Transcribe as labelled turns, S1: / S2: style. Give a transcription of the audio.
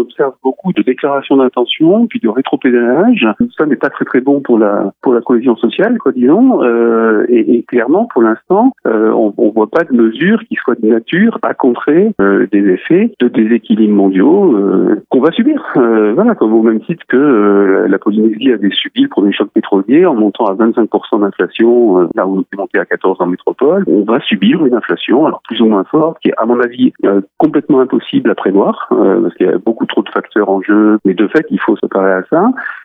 S1: observe beaucoup de déclarations d'intention, puis de rétropédalage. Ça n'est pas très très bon pour la cohésion sociale, quoi, disons. Et clairement, pour l'instant, on voit pas de mesures qui soient de nature à contrer des effets de déséquilibres mondiaux qu'on va subir. Voilà, comme au même titre que la Polynésie avait subi le premier choc pétrolier en montant à 25% d'inflation, là où on est monté à 14% en métropole. On va subir une inflation, alors plus ou moins forte, qui est à mon avis complètement impossible à prévoir, parce qu'il y a beaucoup trop de facteurs en jeu, mais de fait, il faut se préparer à ça.